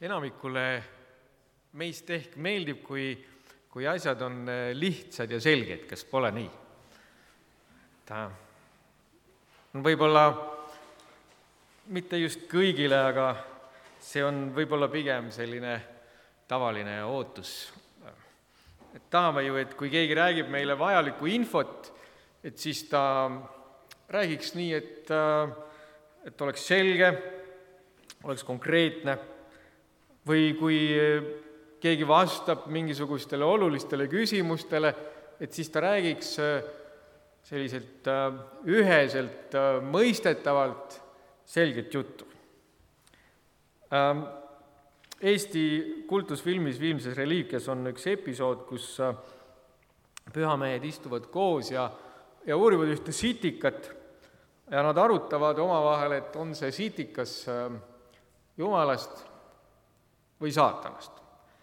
enamikule meist ehk meeldib, kui asjad on lihtsad ja selged, kas pole nii? Ta on võib-olla mitte just kõigile, aga see on võib-olla pigem selline tavaline ootus. Et tahame ju, et kui keegi räägib meile vajalikku infot, et siis ta räägiks nii, et oleks selge, oleks konkreetne, või kui keegi vastab mingisugustele olulistele küsimustele, et siis ta räägiks selliselt üheselt mõistetavalt selget juttu. Eesti kultusfilmis Viimses reliikias on üks episood, kus pühamehed istuvad koos ja uurivad ühte sitikat ja nad arutavad omavahel, et on see sitikas Jumalast või saatanast.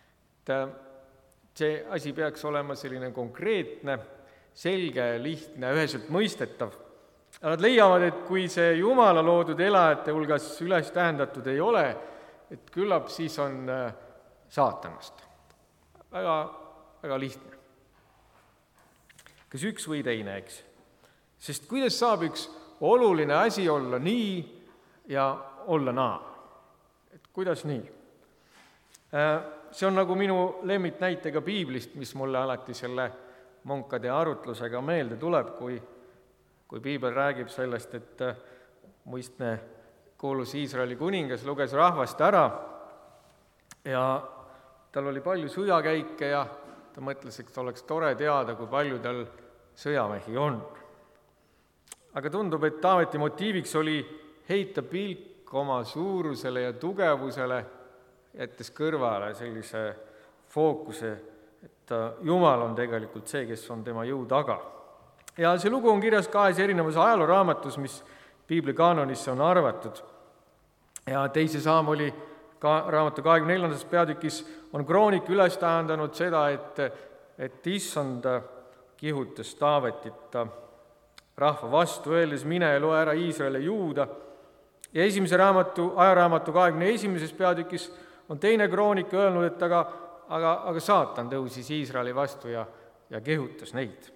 See asi peaks olema selline konkreetne, selge, lihtne, üheselt mõistetav. Nad leiavad, et kui see Jumala loodud elajate hulgas üles tähendatud ei ole, et küllap siis on saatanast. Väga, väga lihtne. Kas üks või teine, eks? Sest kuidas saab üks oluline asi olla nii ja olla naa? Et kuidas nii? See on nagu minu lemmiknäitega piiblist, mis mulle alati selle munkade arutlusega meelde tuleb, kui piibel räägib sellest, et muistne kuulus Iisraeli kuningas luges rahvast ära ja tal oli palju sõjakäike ja ta mõtles, et oleks tore teada, kui palju tal sõjamehi on. Aga tundub, et Taaveti motiiviks oli heita pilk oma suurusele ja tugevusele, jättes kõrvale sellise fookuse, et Jumal on tegelikult see, kes on tema jõu taga. Ja see lugu on kirjas 2 erinevas ajalooraamatus, mis piibli kaanonisse on arvatud. Ja teise Saamoli raamatu 24. peatükis on kroonik üles tähendanud seda, et issand kihutas Taavetit rahva vastu, öeldes mine ja loe ära Iisrael ja Juuda. Ja esimese ajaraamatu 21. peatükis on teine kroonik öelnud, et aga saatan tõusis Iisraeli vastu ja kehutas neid.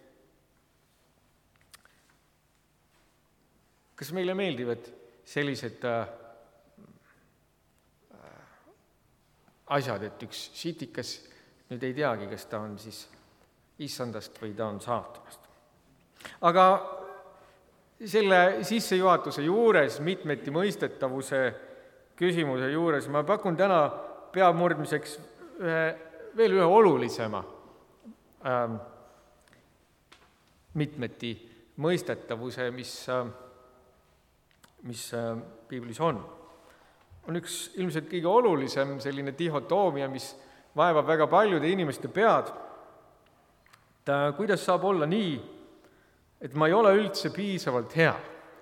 Kas meile meeldivad sellised asjad, et üks sitikas nüüd ei teagi, kas ta on siis issandast või ta on saatanast? Aga selle sissejuhatuse juures, mitmeti mõistetavuse küsimuse juures, ma pakun täna peamurdmiseks veel ühe olulisema mitmeti mõistetavuse, mis piiblis on. On üks ilmselt kõige olulisem selline dihotoomia, mis vaevab väga paljude inimeste pead. Kuidas saab olla nii, et ma ei ole üldse piisavalt hea,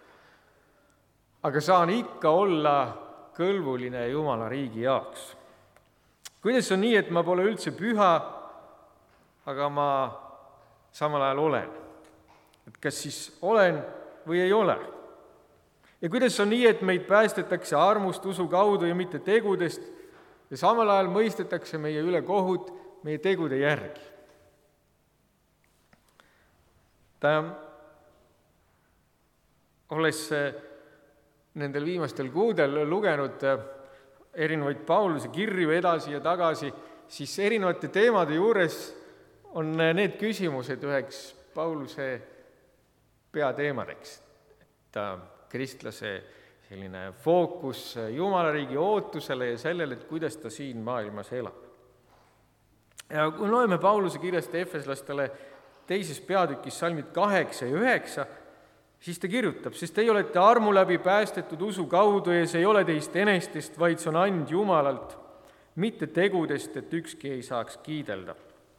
aga saan ikka olla kõlbuline Jumala riigi jaoks? Kuidas on nii, et ma pole üldse püha, aga ma samal ajal olen? Et kas siis olen või ei ole? Ja kuidas on nii, et meid päästetakse armust usu kaudu ja mitte tegudest ja samal ajal mõistetakse meie üle kohut meie tegude järgi? Olles nendel viimastel kuudel lugenud erinevaid Pauluse kirju edasi ja tagasi, siis erinevate teemade juures on need küsimused üheks Pauluse peateemadeks. Et kristlase selline fookus Jumala riigi ootusele ja sellele, et kuidas ta siin maailmas elab. Ja kui loeme Pauluse kirjast efeslastele 2. peatükis salmid 8 ja 9, siis ta kirjutab, sest teie olete armu läbi päästetud usu kaudu ja see ei ole teist enestest, vaid see on and Jumalalt, mitte tegudest, et ükski ei saaks kiidelda.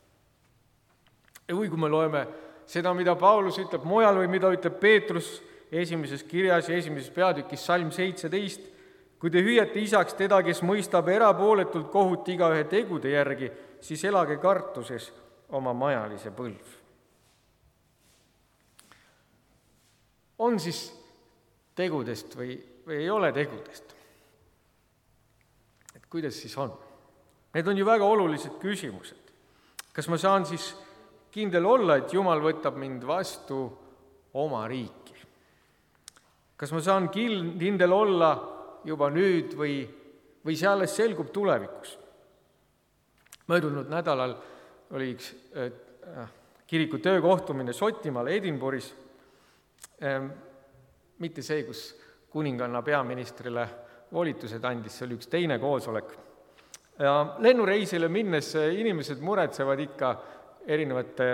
Ja kui me loeme seda, mida Paulus ütleb mujal või mida ütleb Peetrus esimeses kirjas ja 1. peatükis salm 17, kui te hüüate isaks teda, kes mõistab erapooletult kohut igaühe tegude järgi, siis elage kartuses oma majalise põlv. On siis tegudest või ei ole tegudest? Et kuidas siis on? Need on ju väga olulised küsimused. Kas ma saan siis kindel olla, et Jumal võtab mind vastu oma riiki? Kas ma saan kindel olla juba nüüd või see alles selgub tulevikus? Möödunud nädalal oli üks kiriku töökohtumine Šotimaal Edinburghis, mitte see, kus kuninganna peaministrile volitused andis, see oli üks teine koosolek. Ja lennureisile minnes inimesed muretsevad ikka erinevate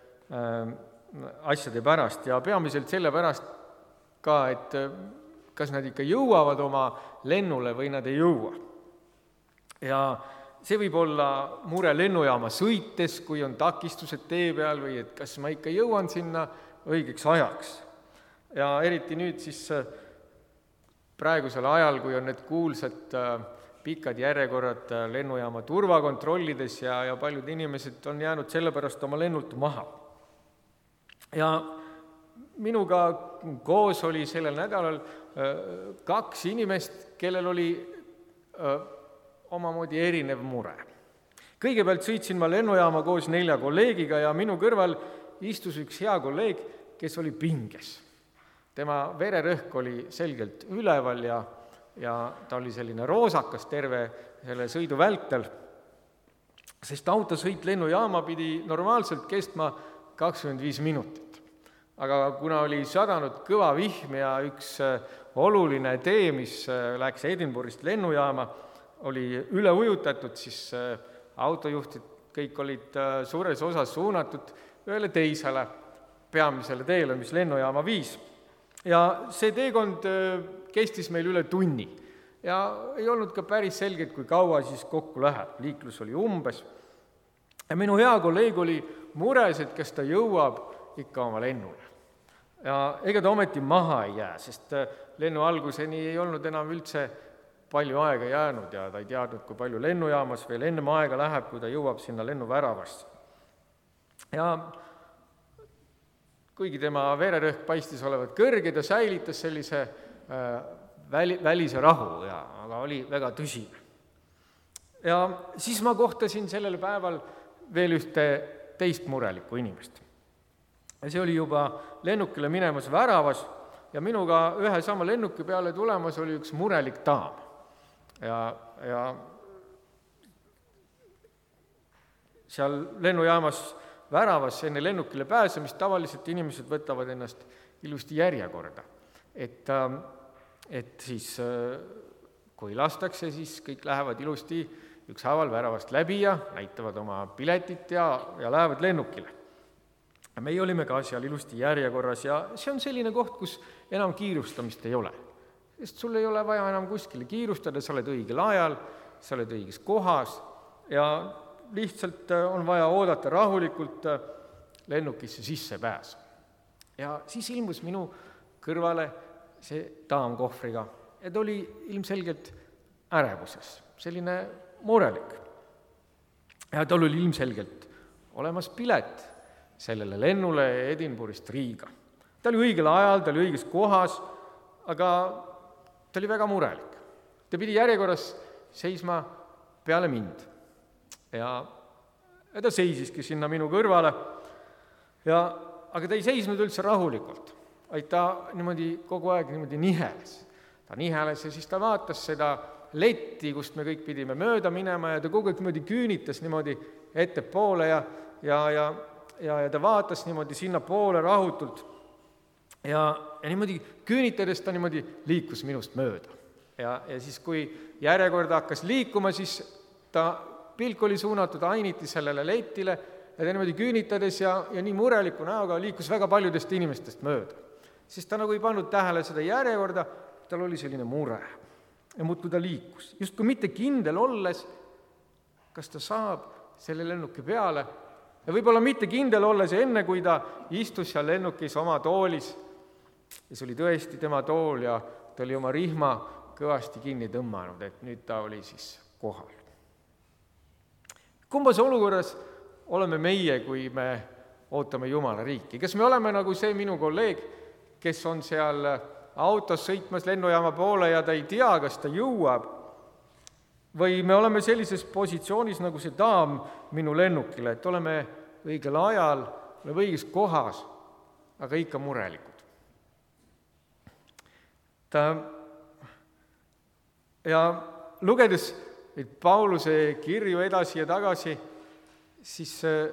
asjade pärast ja peamiselt selle pärast ka, et kas nad ikka jõuavad oma lennule või nad ei jõua. Ja see võib olla mure lennujaama sõites, kui on takistused tee peal või et kas ma ikka jõuan sinna õigeks ajaks. Ja eriti nüüd siis praegusel ajal, kui on need kuulsad pikad järjekorrad lennujaama turvakontrollides ja paljud inimesed on jäänud sellepärast oma lennult maha. Ja minuga koos oli sellel nädalal 2 inimest, kellel oli omamoodi erinev mure. Kõigepealt sõitsin ma lennujaama koos 4 kolleegiga ja minu kõrval istus üks hea kolleeg, kes oli pinges. Tema vererõhk oli selgelt üleval ja ta oli selline roosakas terve selle sõidu vältel, sest autosõit lennujaama pidi normaalselt kestma 25 minutit. Aga kuna oli sadanud kõva vihm ja üks oluline tee, mis läks Edinburghist lennujaama, oli üle ujutatud, siis autojuhtid kõik olid suures osas suunatud ühele teisele peamisele teele, mis lennujaama viis. Ja see teekond kestis meil üle tunni ja ei olnud ka päris selge, kui kaua siis kokku läheb. Liiklus oli umbes. Ja minu hea kolleeg oli mures, et kas ta jõuab ikka oma lennule. Ja ega ta ometi maha ei jää, sest lennu alguseni ei olnud enam üldse palju aega jäänud ja ta ei teadnud, kui palju lennujaamas veel ennem aega läheb, kui ta jõuab sinna lennuväravasse. Ja kuigi tema vererõhk paistis olevat kõrge, ta säilitas sellise välise rahu, aga oli väga tõsine. Ja siis ma kohtasin sellel päeval veel ühte teist murelikku inimest. Ja see oli juba lennukile minemas väravas ja minuga ühe sama lennuki peale tulemas oli üks murelik daam. Ja seal lennujaamas väravas enne lennukile pääsemist tavaliselt inimesed võtavad ennast ilusti järjekorda. Et siis, kui lastakse, siis kõik lähevad ilusti ükshaaval väravast läbi ja näitavad oma piletit ja lähevad lennukile. Ja meie olime ka seal ilusti järjekorras ja see on selline koht, kus enam kiirustamist ei ole. Sest sul ei ole vaja enam kuskile kiirustada, sa oled õigel ajal, sa oled õiges kohas ja lihtsalt on vaja oodata rahulikult lennukisse sisse pääs. Ja siis ilmus minu kõrvale see daam kohvriga ja ta oli ilmselgelt ärevuses, selline murelik. Ja tal oli ilmselgelt olemas pilet sellele lennule Edinburghist Riiga. Ta oli õigel ajal, ta oli õiges kohas, aga ta oli väga murelik. Ta pidi järjekorras seisma peale mind. Ja ta seisiski sinna minu kõrvale, aga ta ei seisnud üldse rahulikult, vaid ta niimoodi kogu aeg niimoodi niheles. Ta niheles ja siis ta vaatas seda letti, kust me kõik pidime mööda minema ja ta kogu aeg niimoodi küünitas niimoodi ettepoole ja ta vaatas niimoodi sinna poole rahutult ja niimoodi küünitades ta niimoodi liikus minust mööda. Ja siis, kui järjekorda hakkas liikuma, siis ta pilk oli suunatud ainiti sellele letile ja ta niimoodi küünitades ja nii mureliku näoga liikus väga paljudest inimestest mööda. Sest ta nagu ei pannud tähele seda järjekorda, tal oli selline mure ja muudkui ta liikus. Just kui mitte kindel olles, kas ta saab selle lennuki peale ja võib-olla mitte kindel olles enne, kui ta istus seal lennukis oma toolis ja see oli tõesti tema tool ja ta oli oma rihma kõvasti kinni tõmmanud, et nüüd ta oli siis kohal. Kumbas olukorras oleme meie, kui me ootame Jumala riiki? Kas me oleme nagu see minu kolleeg, kes on seal autos sõitmas lennujaama poole ja ta ei tea, kas ta jõuab? Või me oleme sellises positsioonis nagu see daam minu lennukile, et oleme õigel ajal, oleme õiges kohas, aga ikka murelikud. Ja lugedes Pauluse kirju edasi ja tagasi, siis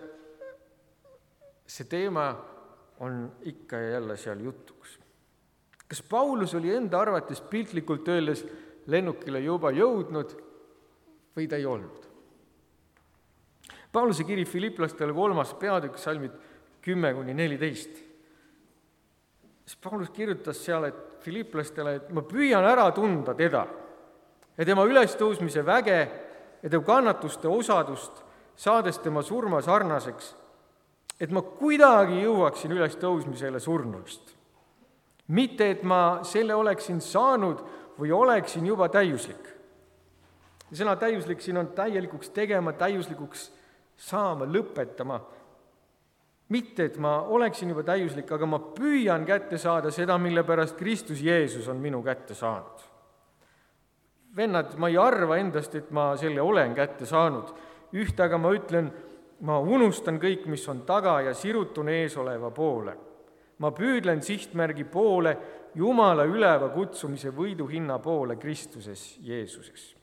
see teema on ikka ja jälle seal jutuks. Kas Paulus oli enda arvates piltlikult öeldes lennukile juba jõudnud või ta ei olnud? Pauluse kiri Filiplastele 3. peatükk, salmid 10-14. Paulus kirjutas seal, et filiplastele, et ma püüan ära tunda teda ja tema ülestõusmise väge ja tema kannatuste osadust, saades tema surma sarnaseks, et ma kuidagi jõuaksin ülestõusmisele surnulist. Mitte, et ma selle oleksin saanud või oleksin juba täiuslik. Ja sõna täiuslik siin on täielikuks tegema, täiuslikuks saama, lõpetama. Mitte, et ma oleksin juba täiuslik, aga ma püüan kätte saada seda, mille pärast Kristus Jeesus on minu kätte saanud. Vennad, ma ei arva endast, et ma selle olen kätte saanud. Ühtaga ma ütlen, ma unustan kõik, mis on taga ja sirutun eesoleva poole. Ma püüdlen sihtmärgi poole, Jumala üleva kutsumise võiduhinna poole Kristuses Jeesuses.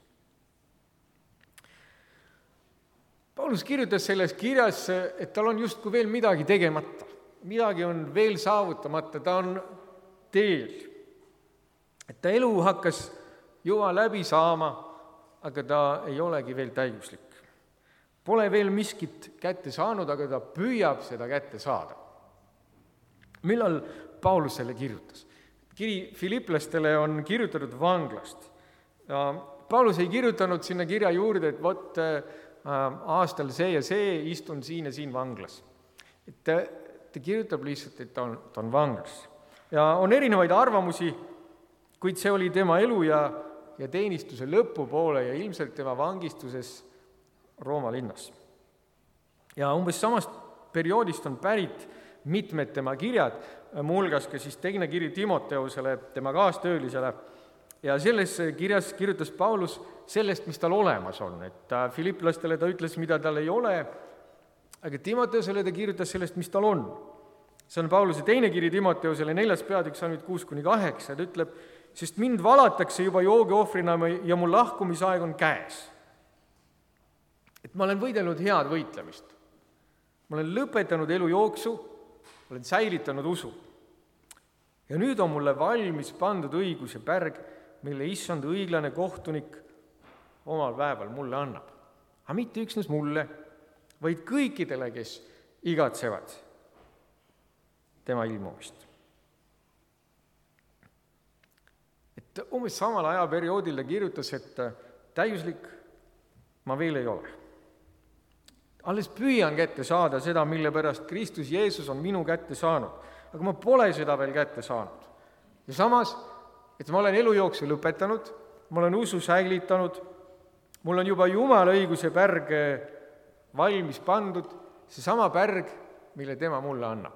Paulus kirjutas selles kirjas, et tal on justkui veel midagi tegemata. Midagi on veel saavutamata, ta on teel. Et ta elu hakkas juba läbi saama, aga ta ei olegi veel täiuslik. Pole veel miskit kätte saanud, aga ta püüab seda kätte saada. Millal Paulus selle kirjutas? Kiri Filiplastele on kirjutatud vanglast. Paulus ei kirjutanud sinna kirja juurde, et vot aastal see ja see, istun siin ja siin vanglas. Ta kirjutab lihtsalt, et ta on vanglas. Ja on erinevaid arvamusi, kuid see oli tema elu ja teenistuse lõpupoole ja ilmselt tema vangistuses Rooma linnas. Ja umbes samast perioodist on pärit mitmed tema kirjad, muuhulgas ka siis teine kiri Timoteusele, tema kaastöölisele. Ja selles kirjas kirjutas Paulus sellest, mis tal olemas on. Et filiplastele ta ütles, mida tal ei ole, aga Timoteusele ta kirjutas sellest, mis tal on. See on Pauluse teine kiri Timoteusele, 4. peatükk, salmid 6-8, ta ütleb, sest mind valatakse juba joogeohvrina ja mu lahkumisaeg on käes. Et ma olen võidelnud head võitlemist. Ma olen lõpetanud elujooksu, olen säilitanud usu. Ja nüüd on mulle valmis pandud õiguse pärg, mille issand õiglane kohtunik omal päeval mulle annab. Aga mitte üksnes mulle, vaid kõikidele, kes igatsevad tema ilmumist. Et umbes samal ajaperioodil ta kirjutas, et täiuslik ma veel ei ole. Alles püüan kätte saada seda, mille pärast Kristus Jeesus on minu kätte saanud, aga ma pole seda veel kätte saanud. Ja samas, et ma olen elujooksu lõpetanud, ma olen usu säilitanud, mul on juba Jumala õiguse pärg valmis pandud, seesama pärg, mille tema mulle annab.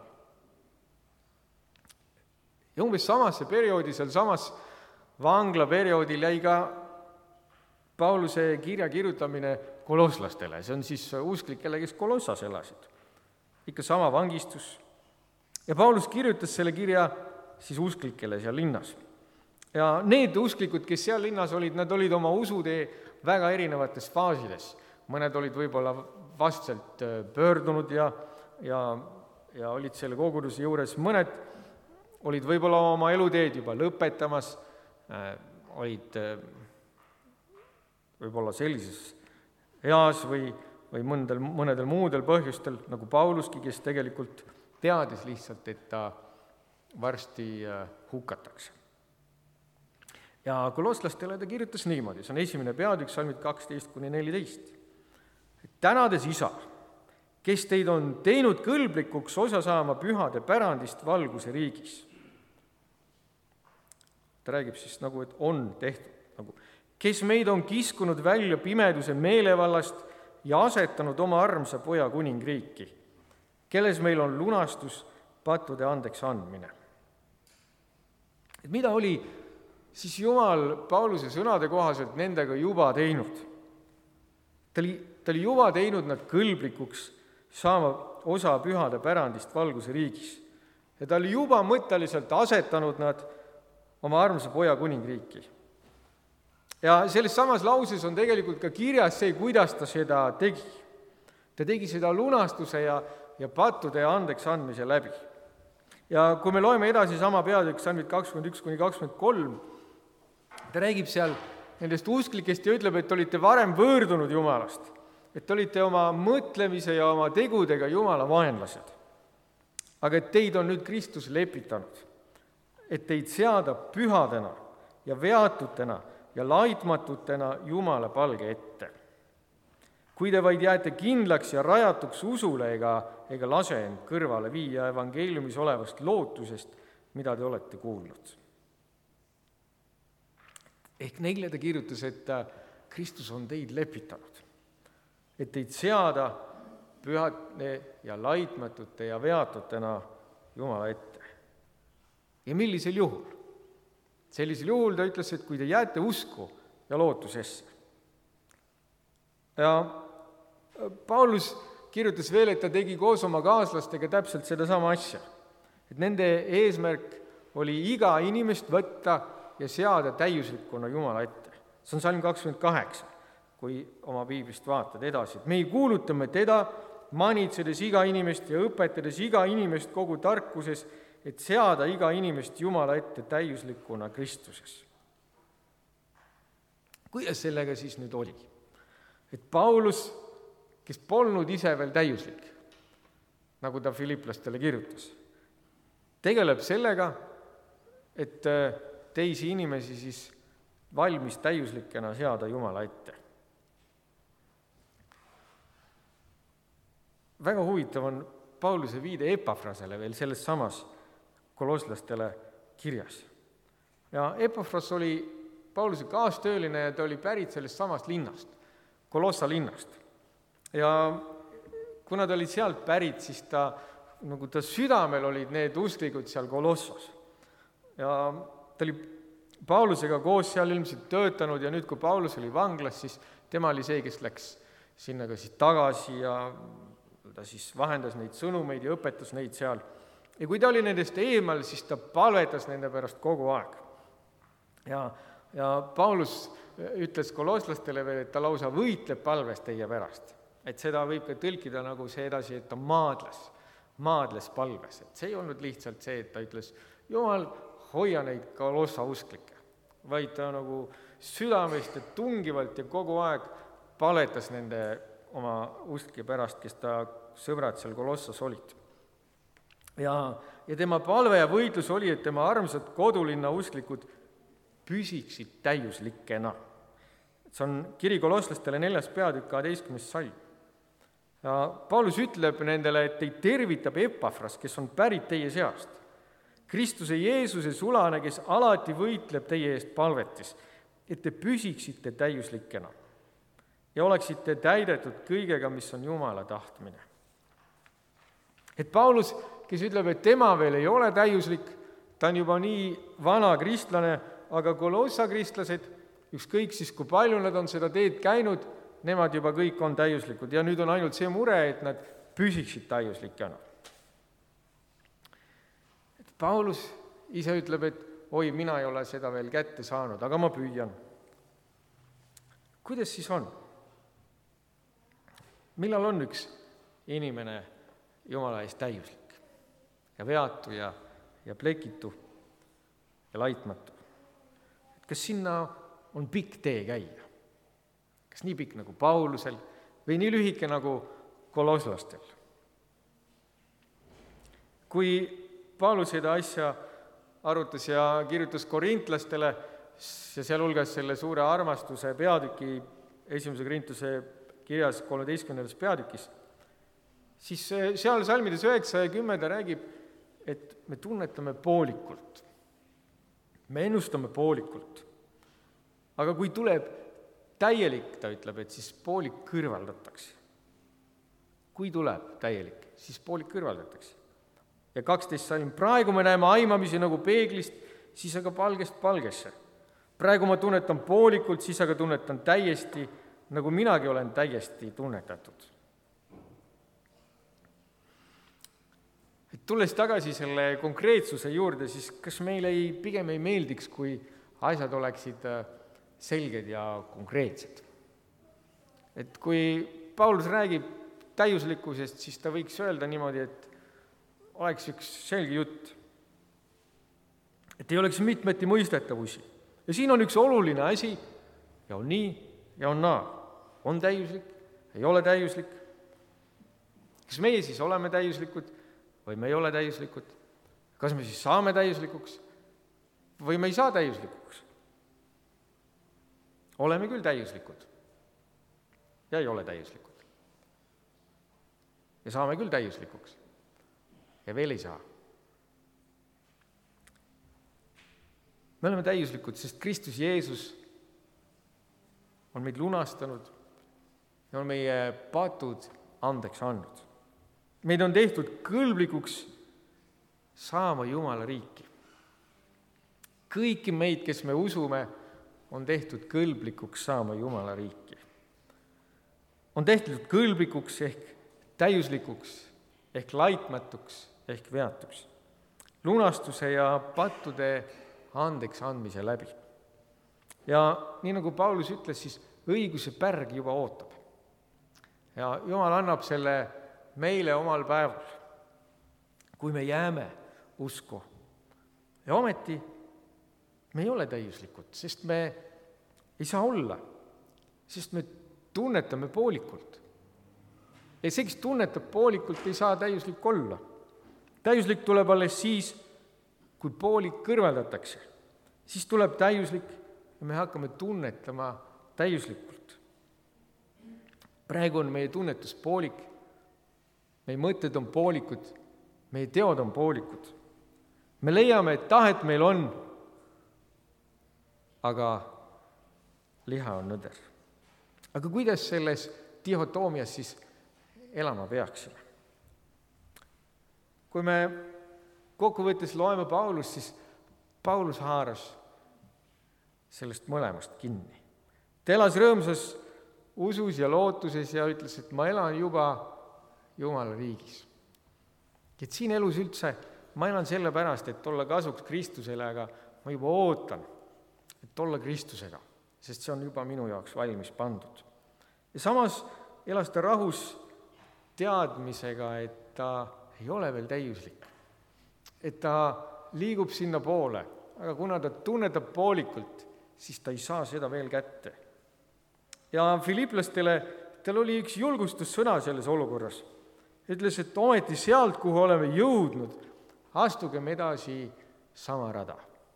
Ja umbes samasse perioodi, seal samas vanglaperioodil jäi ka Pauluse kirja kirjutamine kolosslastele, see on siis usklikele, kes Kolossas elasid. Ikka sama vangistus. Ja Paulus kirjutas selle kirja siis usklikele seal linnas. Ja need usklikud, kes seal linnas olid, nad olid oma usutee väga erinevates faasides. Mõned olid võib-olla vastselt pöördunud ja olid selle koguduse juures. Mõned olid võib-olla oma eluteed juba lõpetamas, olid võib-olla sellises eas või mõnedel muudel põhjustel, nagu Pauluski, kes tegelikult teadis lihtsalt, et ta varsti hukatakse. Ja kolosslastele ta kirjutas niimoodi, see on 1. peatükk, salmid 12-14. Tänades Isa, kes teid on teinud kõlblikuks osa saama pühade pärandist valguse riigis. Ta räägib siis nagu, et on tehtud, kes meid on kiskunud välja pimeduse meelevallast ja asetanud oma armsa poja kuningriiki, kelles meil on lunastus, pattude andeks andmine. Et mida oli siis Jumal Pauluse sõnade kohaselt nendega juba teinud? Ta oli juba teinud nad kõlblikuks saama osa pühade pärandist valguse riigis. Ja ta oli juba mõtteliselt asetanud nad oma armsa poja kuningriiki. Ja selles samas lauses on tegelikult ka kirjas see, kuidas ta seda tegi. Ta tegi seda lunastuse ja pattude ja andeks andmise läbi. Ja kui me loeme edasi sama peatükk, salmid 21-23, ta räägib seal nendest usklikest ja ütleb, et olite varem võõrdunud Jumalast, et olite oma mõtlemise ja oma tegudega Jumala vaenlased. Aga et teid on nüüd Kristus lepitanud, et teid seada pühadena ja veatutena ja laitmatutena Jumala palge ette. Kui te vaid jääte kindlaks ja rajatuks usule ega lase end kõrvale viia evangeeliumis olevast lootusest, mida te olete kuulnud. Ehk neile ta kirjutas, et Kristus on teid lepitanud, et teid seada pühade ja laitmatute ja veatutena Jumala ette. Ja millisel juhul? Sellisel juhul ta ütles, et kui te jääte usku ja lootusesse. Ja Paulus kirjutas veel, et ta tegi koos oma kaaslastega täpselt sedasama asja. Et nende eesmärk oli iga inimest võtta ja seada täiuslikuna Jumala ette. See on salm 28, kui oma piiblist vaatad edasi. Me kuulutame teda, manitsedes iga inimest ja õpetades iga inimest kogu tarkuses, et seada iga inimest Jumala ette täiuslikuna Kristuses. Kuidas sellega siis nüüd oli? Et Paulus, kes polnud ise veel täiuslik, nagu ta filiplastele kirjutas, tegeleb sellega, et teisi inimesi siis valmis täiuslikena seada Jumala ette. Väga huvitav on Pauluse viide Epafrasele veel selles samas kolosslastele kirjas. Ja Epafras oli Pauluse kaastööline ja ta oli pärit sellest samast linnast, Kolossa linnast. Ja kuna ta oli sealt pärit, siis ta südamel olid need usklikud seal Kolossas. Ja ta oli Paulusega koos seal ilmselt töötanud ja nüüd, kui Paulus oli vanglas, siis tema oli see, kes läks sinna ka siis tagasi ja ta siis vahendas neid sõnumeid ja õpetas neid seal. Ja kui ta oli nendest eemal, siis ta palvetas nende pärast kogu aeg. Ja Paulus ütles kolosslastele veel, et ta lausa võitleb palves teie pärast. Et seda võib ka tõlkida nagu see edasi, et ta maadles palves. Et see ei olnud lihtsalt see, et ta ütles, Jumal, hoia neid Kolossa usklikke, vaid ta nagu südamest ja tungivalt ja kogu aeg paletas nende oma usklike pärast, kes ta sõbrad seal Kolossas olid. Ja tema palve ja võitlus oli, et tema armsad kodulinna usklikud püsiksid täiuslikena. See on kiri kolosslastele 4. peatükk 12. salm. Ja Paulus ütleb nendele, et teid tervitab Epafras, kes on pärit teie seast. Kristuse Jeesuse sulane, kes alati võitleb teie eest palvetis, et te püsiksite täiuslikena ja oleksite täidetud kõigega, mis on Jumala tahtmine. Et Paulus, kes ütleb, et tema veel ei ole täiuslik, ta on juba nii vana kristlane, aga Kolossa kristlased, ükskõik siis, kui palju nad on seda teed käinud, nemad juba kõik on täiuslikud ja nüüd on ainult see mure, et nad püsiksid täiuslikena. Paulus ise ütleb, et oi, mina ei ole seda veel kätte saanud, aga ma püüan. Kuidas siis on? Millal on üks inimene Jumala eest täiuslik ja veatu ja plekitu ja laitmatu? Kas sinna on pikk tee käia? Kas nii pikk nagu Paulusel või nii lühike nagu koloslastel? Kui Paulus seda asja arutas ja kirjutas korintlastele ja sealhulgas selle suure armastuse peatüki 1. Korintuse kirjas 13. peatükis, siis seal salmides 9 ja 10 ta räägib, et me tunnetame poolikult. Me ennustame poolikult. Aga kui tuleb täielik, ta ütleb, et siis poolik kõrvaldatakse. Kui tuleb täielik, siis poolik kõrvaldatakse. Ja 12 salm, praegu me näeme aimamisi nagu peeglist, siis aga palgest palgesse. Praegu ma tunnetan poolikult, siis aga tunnetan täiesti nagu minagi olen täiesti tunnetatud. Et tulles tagasi selle konkreetsuse juurde, siis kas meile pigem ei meeldiks, kui asjad oleksid selged ja konkreetsed? Et kui Paulus räägib täiuslikkusest, siis ta võiks öelda niimoodi, et oleks üks selge jutt. Et ei oleks mitmeti mõistetavusi. Ja siin on üks oluline asi ja on nii ja on naa. On täiuslik, ei ole täiuslik. Kas meie siis oleme täiuslikud või me ei ole täiuslikud? Kas me siis saame täiuslikuks või me ei saa täiuslikuks? Oleme küll täiuslikud ja ei ole täiuslikud. Ja saame küll täiuslikuks ja veel ei saa. Me oleme täiuslikud, sest Kristus Jeesus on meid lunastanud ja on meie patud andeks andnud. Meid on tehtud kõlblikuks saama Jumala riiki. Kõiki meid, kes me usume, on tehtud kõlblikuks saama Jumala riiki. On tehtud kõlblikuks ehk täiuslikuks, ehk laitmatuks, ehk veatuks. Lunastuse ja pattude andeks andmise läbi. Ja nii nagu Paulus ütles, siis õiguse pärg juba ootab. Ja Jumal annab selle meile omal päeval, kui me jääme usku. Ja ometi me ei ole täiuslikud, sest me ei saa olla, sest me tunnetame poolikult. Ja see, kes tunnetab poolikult, ei saa täiuslik olla. Täiuslik tuleb alles siis, kui poolik kõrvaldatakse. Siis tuleb täiuslik ja me hakkame tunnetama täiuslikult. Praegu on meie tunnetus poolik, meie mõtted on poolikud, meie teod on poolikud. Me leiame, et tahet meil on, aga liha on nõder. Aga kuidas selles dihotoomias siis elama peaksime? Kui me kokkuvõttes loeme Paulust, siis Paulus haaras sellest mõlemast kinni. Ta elas rõõmsas usus ja lootuses ja ütles, et ma elan juba Jumala riigis. Et siin elus üldse ma elan sellepärast, et olla kasuks Kristusele, aga ma juba ootan, et olla Kristusega, sest see on juba minu jaoks valmis pandud. Ja samas elas ta rahus teadmisega, et ta ei ole veel täiuslik. Et ta liigub sinna poole, aga kuna ta tunnetab poolikult, siis ta ei saa seda veel kätte. Ja filiplastele tal oli üks julgustussõna selles olukorras. Ütles, et ometi sealt, kuhu oleme jõudnud, astugem edasi sama rada.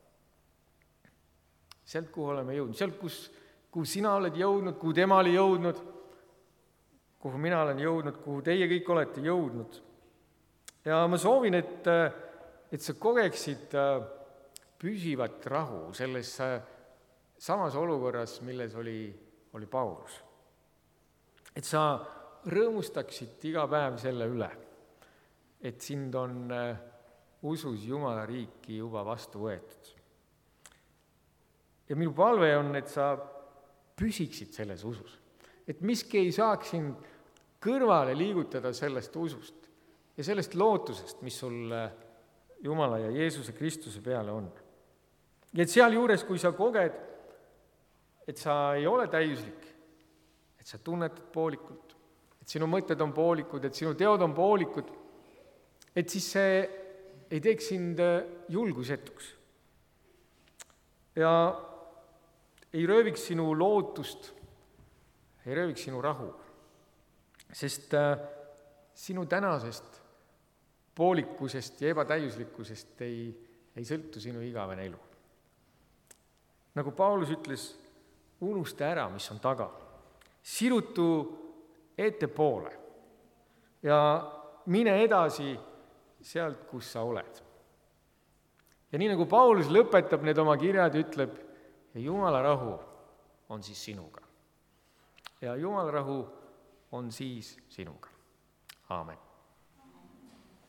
Sealt, kuhu oleme jõudnud, sealt, kuhu sina oled jõudnud, kuhu tema oli jõudnud, kuhu mina olen jõudnud, kuhu teie kõik olete jõudnud. Ja ma soovin, et sa kogeksid püsivat rahu selles samas olukorras, milles oli Paulus. Et sa rõõmustaksid iga päev selle üle, et sind on usus Jumala riiki juba vastu võetud. Ja minu palve on, et sa püsiksid selles usus. Et miski ei saaks sind kõrvale liigutada sellest usust ja sellest lootusest, mis sul Jumala ja Jeesuse Kristuse peale on. Ja et sealjuures, kui sa koged, et sa ei ole täiuslik, et sa tunnetad poolikult, et sinu mõtted on poolikud, et sinu teod on poolikud, et siis see ei teeks sind julgusetuks ja ei rööviks sinu lootust, ei rööviks sinu rahu, sest sinu tänasest poolikusest ja ebatäiuslikkusest ei sõltu sinu igavene elu. Nagu Paulus ütles, unusta ära, mis on taga. Sirutu ettepoole ja mine edasi sealt, kus sa oled. Ja nii nagu Paulus lõpetab need oma kirjad, ütleb, ja Jumala rahu on siis sinuga. Ja Jumala rahu on siis sinuga. Aamen.